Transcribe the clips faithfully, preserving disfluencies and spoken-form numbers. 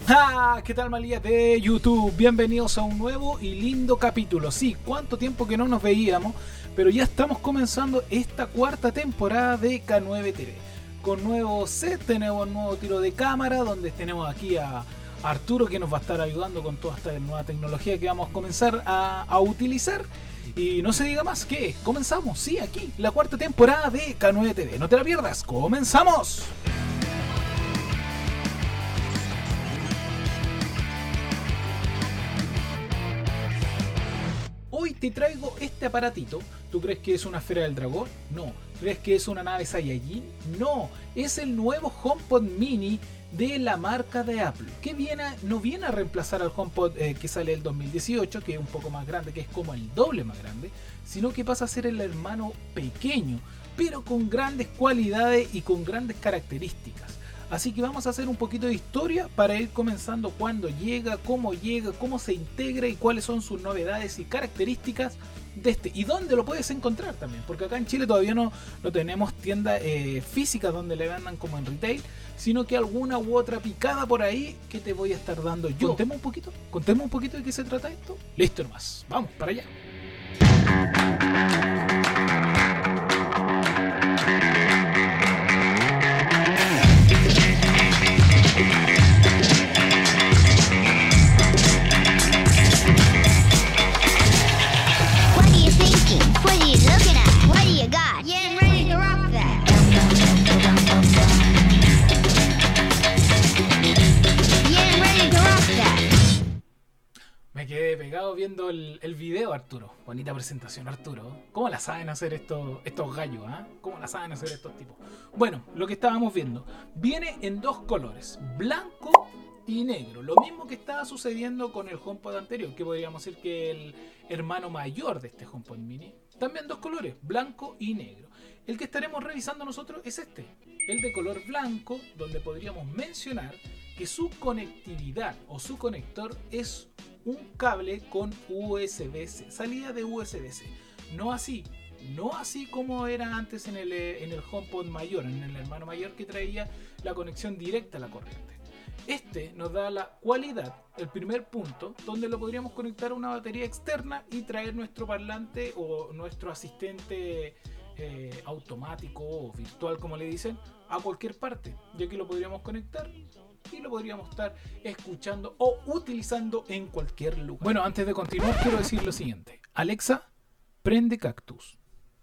¡Ah! ¿Qué tal, malillas de YouTube? Bienvenidos a un nuevo y lindo capítulo. Sí, cuánto tiempo que no nos veíamos, pero ya estamos comenzando esta cuarta temporada de K nueve T V. Con nuevo set, tenemos un nuevo tiro de cámara, donde tenemos aquí a Arturo, que nos va a estar ayudando con toda esta nueva tecnología que vamos a comenzar a, a utilizar. Y no se diga más que comenzamos, sí, aquí, la cuarta temporada de K nueve T V. No te la pierdas, ¡comenzamos! Hoy te traigo este aparatito. ¿Tú crees que es una esfera del dragón? No. ¿Crees que es una nave Saiyajin? No. Es el nuevo HomePod Mini de la marca de Apple, que viene, no viene a reemplazar al HomePod eh, que sale el dos mil dieciocho, que es un poco más grande, que es como el doble más grande, sino que pasa a ser el hermano pequeño, pero con grandes cualidades y con grandes características. Así que vamos a hacer un poquito de historia para ir comenzando cuándo llega, cómo llega, cómo se integra y cuáles son sus novedades y características de este. Y dónde lo puedes encontrar también, porque acá en Chile todavía no, no tenemos tiendas eh, físicas donde le vendan como en retail, sino que alguna u otra picada por ahí que te voy a estar dando yo. Contemos un poquito, contemos un poquito de qué se trata esto. Listo nomás, vamos para allá. Me quedé pegado viendo el, el video, Arturo. Bonita presentación, Arturo. ¿Cómo la saben hacer estos, estos gallos? ¿eh? ¿Cómo la saben hacer estos tipos? Bueno, lo que estábamos viendo. Viene en dos colores, blanco y negro. Lo mismo que estaba sucediendo con el HomePod anterior, que podríamos decir que el hermano mayor de este HomePod Mini. También dos colores, blanco y negro. El que estaremos revisando nosotros es este, el de color blanco, donde podríamos mencionar que su conectividad o su conector es un cable con U S B C, salida de U S B C. No así, no así como era antes en el, en el HomePod mayor, en el hermano mayor, que traía la conexión directa a la corriente. Este nos da la cualidad, el primer punto, donde lo podríamos conectar a una batería externa y traer nuestro parlante o nuestro asistente eh, automático o virtual, como le dicen, a cualquier parte, ya que lo podríamos conectar y lo podríamos estar escuchando o utilizando en cualquier lugar. Bueno, antes de continuar quiero decir lo siguiente. Alexa, prende Cactus.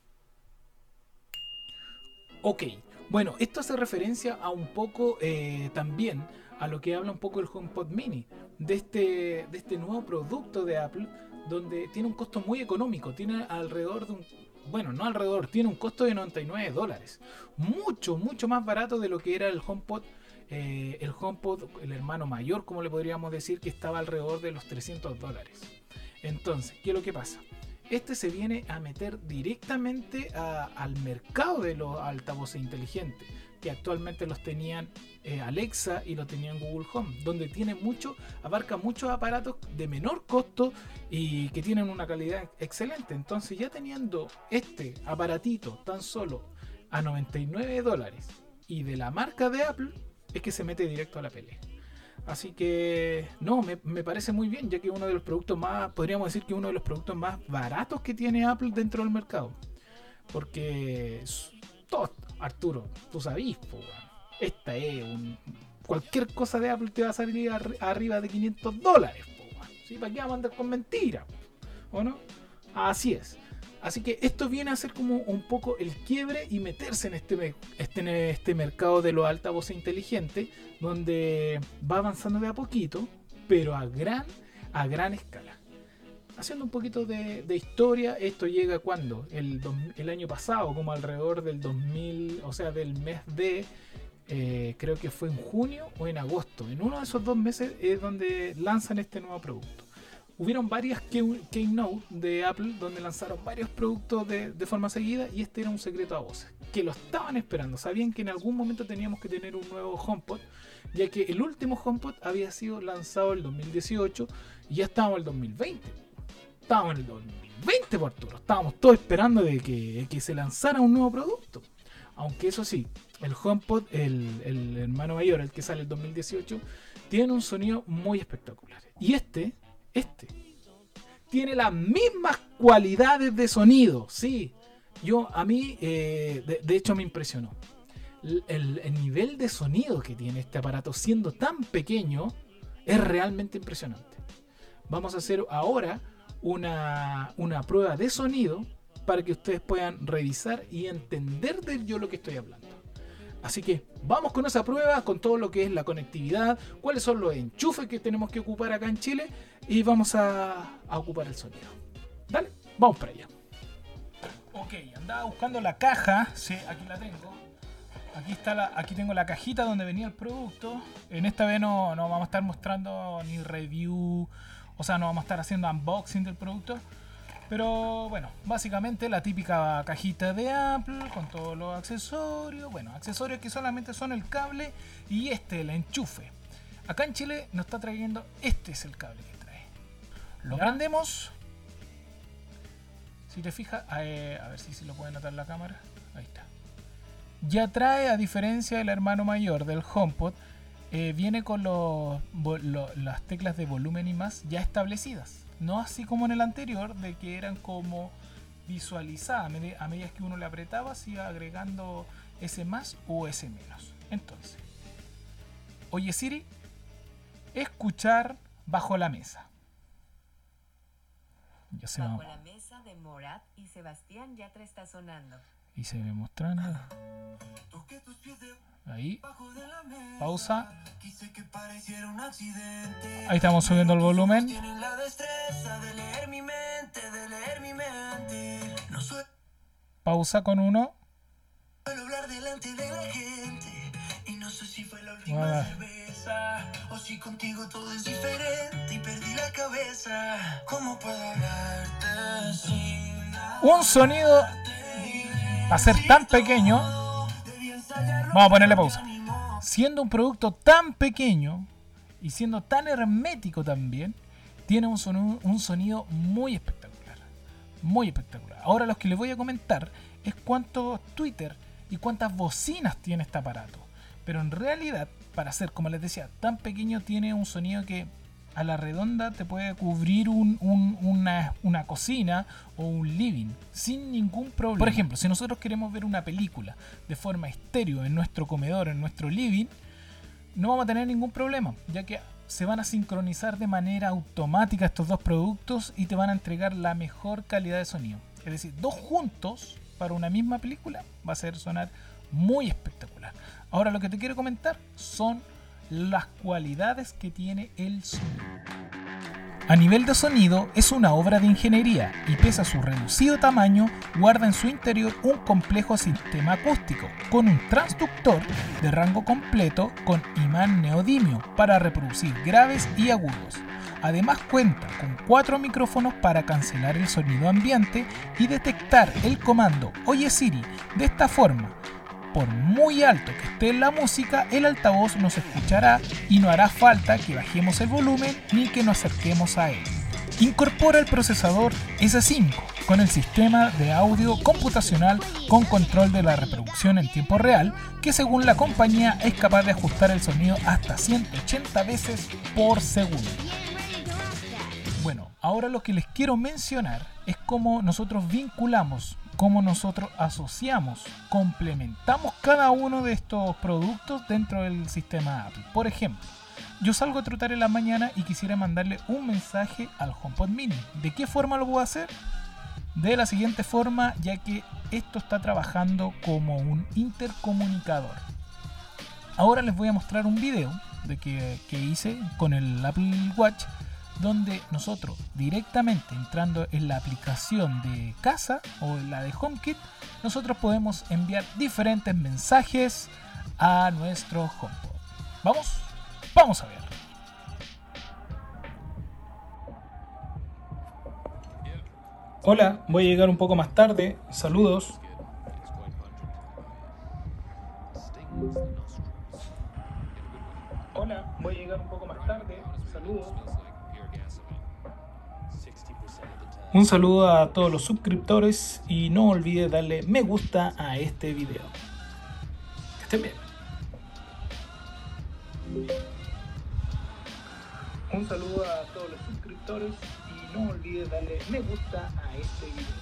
Ok, bueno, esto hace referencia a un poco eh, también a lo que habla un poco el HomePod Mini, de este, de este nuevo producto de Apple, donde tiene un costo muy económico, tiene alrededor de un, bueno, no alrededor, tiene un costo de noventa y nueve dólares, mucho, mucho más barato de lo que era el HomePod, eh, el HomePod, el hermano mayor, como le podríamos decir, que estaba alrededor de los trescientos dólares. Entonces, ¿qué es lo que pasa? Este se viene a meter directamente a, al mercado de los altavoces inteligentes, que actualmente los tenían eh, Alexa y los tenían Google Home, donde tiene mucho, abarca muchos aparatos de menor costo y que tienen una calidad excelente. Entonces, ya teniendo este aparatito tan solo a noventa y nueve dólares y de la marca de Apple, es que se mete directo a la pelea. Así que no, me, me parece muy bien, ya que uno de los productos más, podríamos decir que uno de los productos más baratos que tiene Apple dentro del mercado. Porque todo, Arturo, tú sabís, po, esta es un, cualquier cosa de Apple te va a salir ar, arriba de quinientos dólares, po, ¿sí? ¿Para qué vamos a andar con mentiras? ¿O no? Así es. Así que esto viene a ser como un poco el quiebre y meterse en este, este, en este mercado de los altavoces inteligentes, donde va avanzando de a poquito, pero a gran, a gran escala. Haciendo un poquito de, de historia, esto llega cuando el, el año pasado, como alrededor del dos mil, o sea, del mes de, eh, creo que fue en junio o en agosto. En uno de esos dos meses es donde lanzan este nuevo producto. Hubieron varias keynote de Apple donde lanzaron varios productos de, de forma seguida, y este era un secreto a voces, que lo estaban esperando. Sabían que en algún momento teníamos que tener un nuevo HomePod, ya que el último HomePod había sido lanzado el dos mil dieciocho y ya estábamos en el dos mil veinte. Estábamos en el dos mil veinte, por Arturo. Estábamos todos esperando de que, que se lanzara un nuevo producto. Aunque eso sí, el HomePod, el, el hermano mayor, el que sale el dos mil dieciocho, tiene un sonido muy espectacular. Y este, este, tiene las mismas cualidades de sonido, sí. Yo, a mí, eh, de, de hecho me impresionó. El, el, el nivel de sonido que tiene este aparato, siendo tan pequeño, es realmente impresionante. Vamos a hacer ahora una, una prueba de sonido para que ustedes puedan revisar y entender de yo lo que estoy hablando. Así que vamos con esa prueba, con todo lo que es la conectividad, cuáles son los enchufes que tenemos que ocupar acá en Chile, y vamos a, a ocupar el sonido. Dale, vamos para allá. Ok, andaba buscando la caja, sí, aquí la tengo. Aquí está la, aquí tengo la cajita donde venía el producto. En esta vez no, no vamos a estar mostrando ni review, o sea, no vamos a estar haciendo unboxing del producto. Pero bueno, básicamente la típica cajita de Apple con todos los accesorios. Bueno, accesorios que solamente son el cable y este, el enchufe. Acá en Chile nos está trayendo, este es el cable que trae. Lo prendemos. Si te fijas, eh, a ver si, si lo puede notar la cámara. Ahí está. Ya trae, a diferencia del hermano mayor del HomePod, eh, viene con los, lo, las teclas de volumen y más ya establecidas. No así como en el anterior, de que eran como visualizadas. A medida, a medida que uno le apretaba, se iba agregando ese más o ese menos. Entonces, oye Siri, escuchar bajo la mesa. Ya se bajo va. La mesa de Morat y Sebastián Yatra está sonando. Y se ve mostrando. Ahí. Pausa. Ahí estamos subiendo el volumen. Pausa con uno. Wow. O si contigo todo es diferente y perdí la cabeza. ¿Cómo puedo hablarte sin nada? Un sonido a ser tan pequeño. Vamos a ponerle pausa. Siendo un producto tan pequeño y siendo tan hermético también, tiene un sonido, un sonido muy espectacular. Muy espectacular. Ahora lo que les voy a comentar es cuántos Twitter y cuántas bocinas tiene este aparato. Pero en realidad, para ser, como les decía, tan pequeño, tiene un sonido que a la redonda te puede cubrir un, un, una, una cocina o un living sin ningún problema. Por ejemplo, si nosotros queremos ver una película de forma estéreo en nuestro comedor, en nuestro living, no vamos a tener ningún problema, ya que se van a sincronizar de manera automática estos dos productos y te van a entregar la mejor calidad de sonido. Es decir, dos juntos para una misma película va a hacer sonar muy espectacular. Ahora lo que te quiero comentar son las cualidades que tiene el sonido. A nivel de sonido es una obra de ingeniería y pese a su reducido tamaño guarda en su interior un complejo sistema acústico con un transductor de rango completo con imán neodimio para reproducir graves y agudos. Además cuenta con cuatro micrófonos para cancelar el sonido ambiente y detectar el comando Oye Siri. De esta forma, por muy alto que esté la música, el altavoz nos escuchará y no hará falta que bajemos el volumen ni que nos acerquemos a él. Incorpora el procesador ese cinco con el sistema de audio computacional con control de la reproducción en tiempo real, que según la compañía es capaz de ajustar el sonido hasta ciento ochenta veces por segundo. Bueno, ahora lo que les quiero mencionar es cómo nosotros vinculamos, cómo nosotros asociamos, complementamos cada uno de estos productos dentro del sistema Apple. Por ejemplo, yo salgo a trotar en la mañana y quisiera mandarle un mensaje al HomePod Mini. ¿De qué forma lo puedo hacer? De la siguiente forma, ya que esto está trabajando como un intercomunicador. Ahora les voy a mostrar un video de que, que hice con el Apple Watch, donde nosotros directamente entrando en la aplicación de casa o en la de HomeKit, nosotros podemos enviar diferentes mensajes a nuestro HomePod. ¿Vamos? Vamos a ver. Hola, voy a llegar un poco más tarde. Saludos. Hola, voy a llegar un poco más tarde. Saludos. Un saludo a todos los suscriptores y no olvides darle me gusta a este video. Que estén bien. Un saludo a todos los suscriptores y no olvides darle me gusta a este video.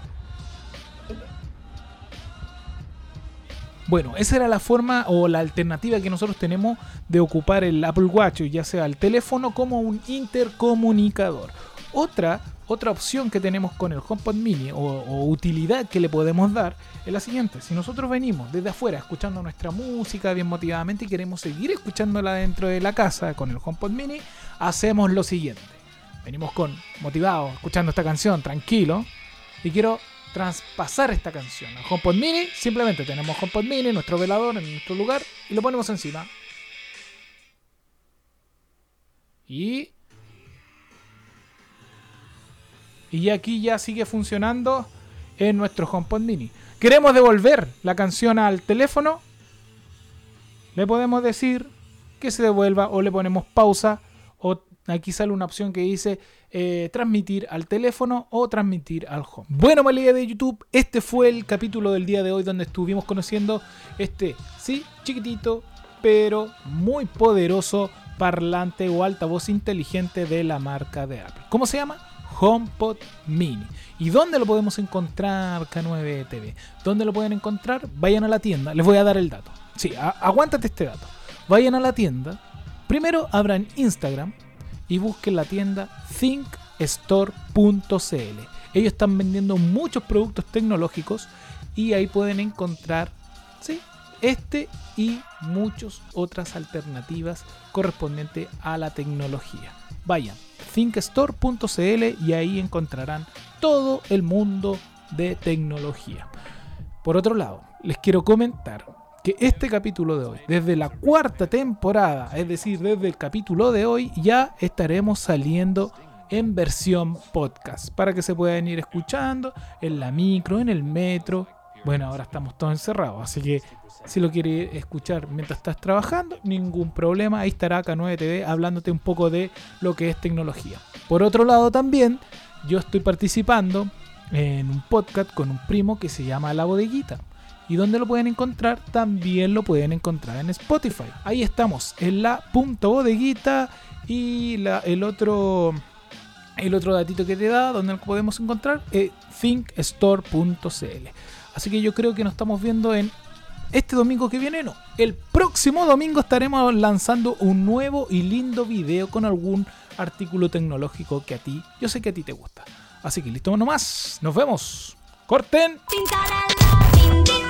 Bueno, esa era la forma o la alternativa que nosotros tenemos de ocupar el Apple Watch, ya sea el teléfono como un intercomunicador. Otra, otra opción que tenemos con el HomePod Mini o, o utilidad que le podemos dar es la siguiente. Si nosotros venimos desde afuera escuchando nuestra música bien motivadamente y queremos seguir escuchándola dentro de la casa con el HomePod Mini, hacemos lo siguiente. Venimos con motivados escuchando esta canción tranquilo y quiero traspasar esta canción al HomePod Mini. Simplemente tenemos HomePod Mini, nuestro velador en nuestro lugar y lo ponemos encima. Y Y aquí ya sigue funcionando en nuestro HomePod Mini. ¿Queremos devolver la canción al teléfono? Le podemos decir que se devuelva o le ponemos pausa. O aquí sale una opción que dice eh, transmitir al teléfono o transmitir al home. Bueno, malilla de YouTube, este fue el capítulo del día de hoy donde estuvimos conociendo este, sí, chiquitito, pero muy poderoso parlante o altavoz inteligente de la marca de Apple. ¿Cómo se llama? HomePod Mini. ¿Y dónde lo podemos encontrar, K nueve T V? ¿Dónde lo pueden encontrar? Vayan a la tienda. Les voy a dar el dato. Sí, a- aguántate este dato. Vayan a la tienda. Primero abran Instagram y busquen la tienda think store punto c l. Ellos están vendiendo muchos productos tecnológicos y ahí pueden encontrar, sí, este y muchas otras alternativas correspondientes a la tecnología. Vayan think store punto c l y ahí encontrarán todo el mundo de tecnología. Por otro lado, les quiero comentar que este capítulo de hoy, desde la cuarta temporada, es decir, desde el capítulo de hoy, ya estaremos saliendo en versión podcast para que se puedan ir escuchando en la micro, en el metro. Bueno, ahora estamos todos encerrados, así que si lo quieres escuchar mientras estás trabajando, ningún problema. Ahí estará K nueve T V hablándote un poco de lo que es tecnología. Por otro lado también, yo estoy participando en un podcast con un primo que se llama La Bodeguita. ¿Y dónde lo pueden encontrar? También lo pueden encontrar en Spotify. Ahí estamos, en la punto bodeguita. Y la, el otro... El otro datito que te da, donde lo podemos encontrar, es think store punto c l. Así que yo creo que nos estamos viendo en este domingo que viene, no. El próximo domingo estaremos lanzando un nuevo y lindo video con algún artículo tecnológico que a ti, yo sé que a ti te gusta. Así que listo nomás, nos vemos. ¡Corten! Pintarella,